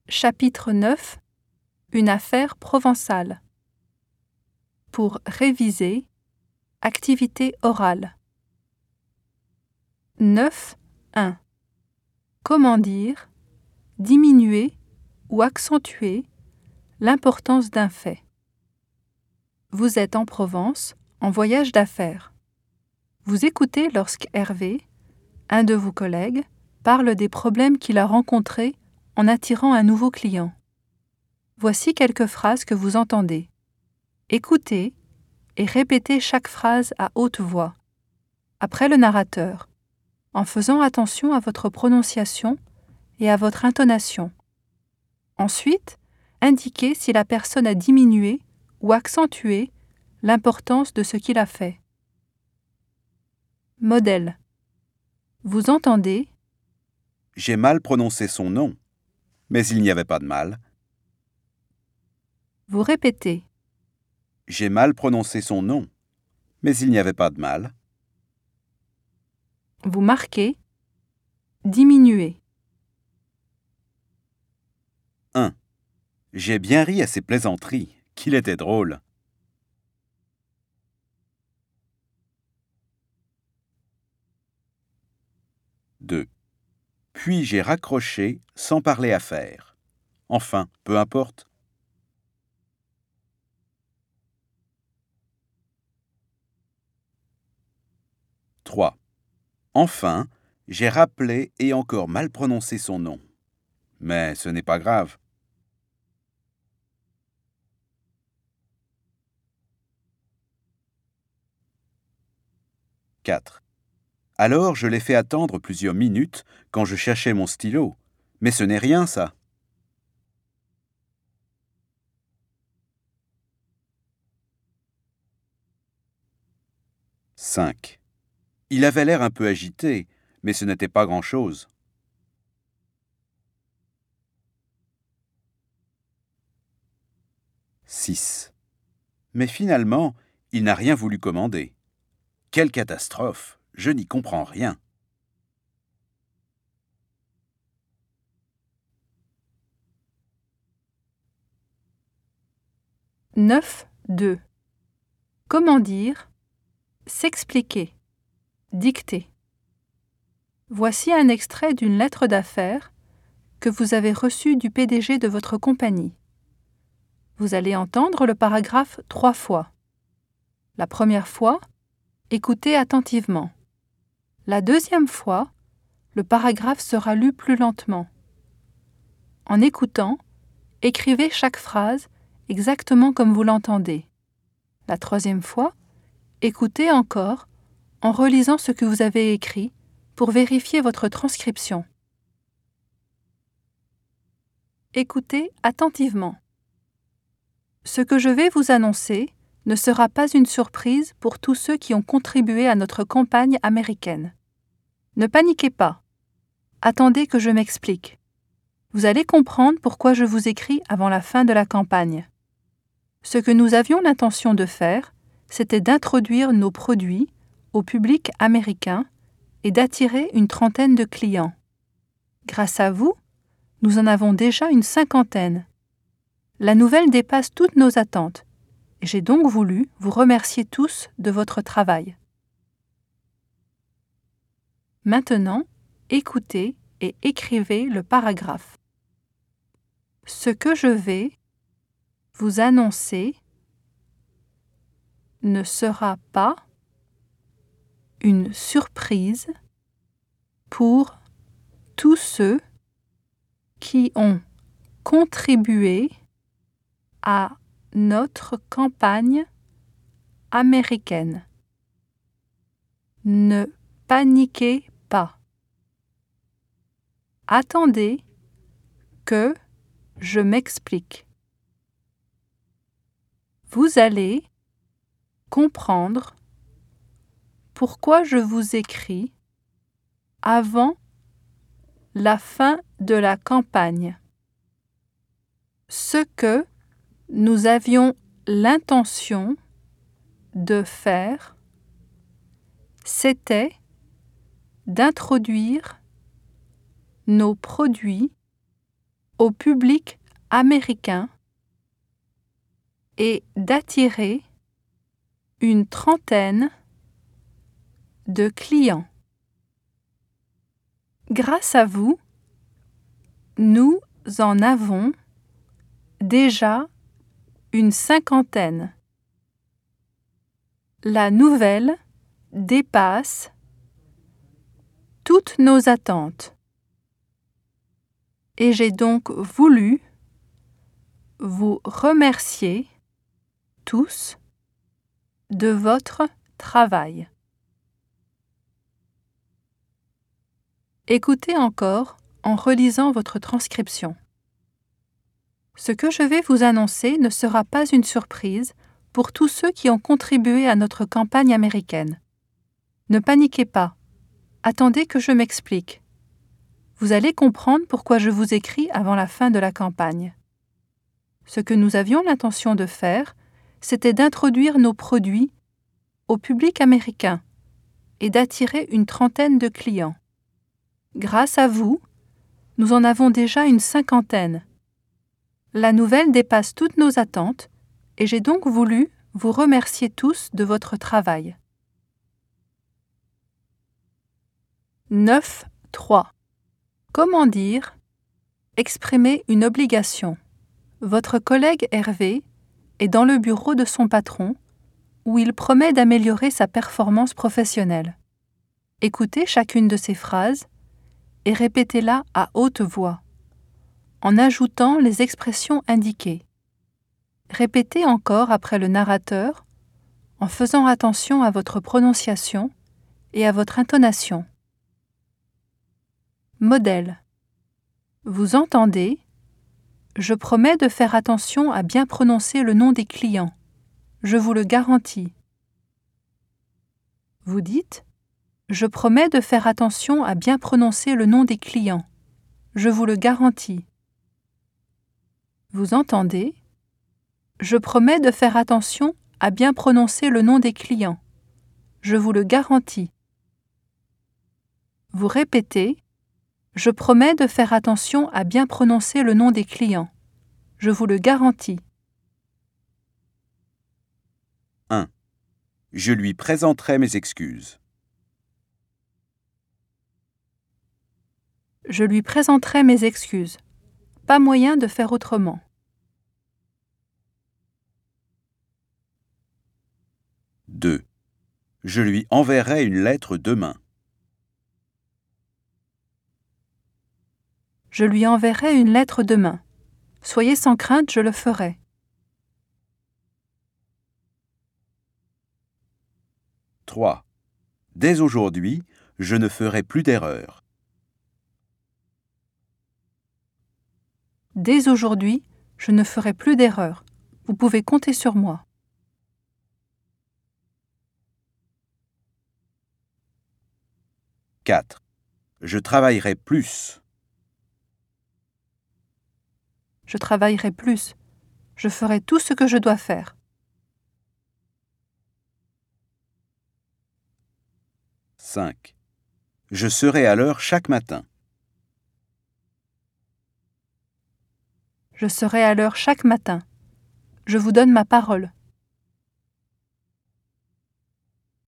Chapitre 9. Une affaire provençale. Pour réviser, activité orale. 9.1. Comment dire, diminuer ou accentuer l'importance d'un fait. Vous êtes en Provence, en voyage d'affaires. Vous écoutez lorsque Hervé, un de vos collègues, parle des problèmes qu'il a rencontrés en attirant un nouveau client. Voici quelques phrases que vous entendez. Écoutez et répétez chaque phrase à haute voix, après le narrateur, en faisant attention à votre prononciation et à votre intonation. Ensuite, indiquez si la personne a diminué ou accentué l'importance de ce qu'il a fait. Modèle. Vous entendez ? J'ai mal prononcé son nom, mais il n'y avait pas de mal. Vous répétez. J'ai mal prononcé son nom, mais il n'y avait pas de mal. Vous marquez. Diminuer. 1. J'ai bien ri à ses plaisanteries, qu'il était drôle. 2. Puis j'ai raccroché sans parler affaire. Enfin, peu importe. 3. Enfin, j'ai rappelé et encore mal prononcé son nom. Mais ce n'est pas grave. 4. Alors je l'ai fait attendre plusieurs minutes quand je cherchais mon stylo. Mais ce n'est rien, ça. 5. Il avait l'air un peu agité, mais ce n'était pas grand-chose. 6. Mais finalement, il n'a rien voulu commander. Quelle catastrophe! Je n'y comprends rien. 9.2. Comment dire, s'expliquer, dicter. Voici un extrait d'une lettre d'affaires que vous avez reçue du PDG de votre compagnie. Vous allez entendre le paragraphe 3 fois. La première fois, écoutez attentivement. La deuxième fois, le paragraphe sera lu plus lentement. En écoutant, écrivez chaque phrase exactement comme vous l'entendez. La troisième fois, écoutez encore en relisant ce que vous avez écrit pour vérifier votre transcription. Écoutez attentivement. Ce que je vais vous annoncer ne sera pas une surprise pour tous ceux qui ont contribué à notre campagne américaine. Ne paniquez pas. Attendez que je m'explique. Vous allez comprendre pourquoi je vous écris avant la fin de la campagne. Ce que nous avions l'intention de faire, c'était d'introduire nos produits au public américain et d'attirer une trentaine de clients. Grâce à vous, nous en avons déjà une cinquantaine. La nouvelle dépasse toutes nos attentes, et j'ai donc voulu vous remercier tous de votre travail. Maintenant, écoutez et écrivez le paragraphe. Ce que je vais vous annoncer ne sera pas une surprise pour tous ceux qui ont contribué à notre campagne américaine. Ne paniquez pas. Attendez que je m'explique. Vous allez comprendre pourquoi je vous écris avant la fin de la campagne. Ce que nous avions l'intention de faire, c'était d'introduire nos produits au public américain et d'attirer une trentaine de clients. Grâce à vous, nous en avons déjà une cinquantaine. La nouvelle dépasse toutes nos attentes. Et j'ai donc voulu vous remercier tous de votre travail. Écoutez encore en relisant votre transcription. Ce que je vais vous annoncer ne sera pas une surprise pour tous ceux qui ont contribué à notre campagne américaine. Ne paniquez pas. Attendez que je m'explique. Vous allez comprendre pourquoi je vous écris avant la fin de la campagne. Ce que nous avions l'intention de faire, c'était d'introduire nos produits au public américain et d'attirer une trentaine de clients. Grâce à vous, nous en avons déjà une cinquantaine. La nouvelle dépasse toutes nos attentes et j'ai donc voulu vous remercier tous de votre travail. 9.3. Comment dire « exprimer une obligation ». Votre collègue Hervé est dans le bureau de son patron où il promet d'améliorer sa performance professionnelle. Écoutez chacune de ces phrases et répétez-la à haute voix, en ajoutant les expressions indiquées. Répétez encore après le narrateur, en faisant attention à votre prononciation et à votre intonation. Modèle. Vous entendez ? Je promets de faire attention à bien prononcer le nom des clients. Je vous le garantis. Vous dites : je promets de faire attention à bien prononcer le nom des clients. Je vous le garantis. Vous entendez ? Je promets de faire attention à bien prononcer le nom des clients. Je vous le garantis. Vous répétez : je promets de faire attention à bien prononcer le nom des clients. Je vous le garantis. 1. Je lui présenterai mes excuses. Je lui présenterai mes excuses. Pas moyen de faire autrement. 2. Je lui enverrai une lettre demain. Je lui enverrai une lettre demain. Soyez sans crainte, je le ferai. 3. Dès aujourd'hui, je ne ferai plus d'erreurs. Dès aujourd'hui, je ne ferai plus d'erreurs. Vous pouvez compter sur moi. 4. Je travaillerai plus. Je travaillerai plus. Je ferai tout ce que je dois faire. 5. Je serai à l'heure chaque matin. Je serai à l'heure chaque matin. Je vous donne ma parole.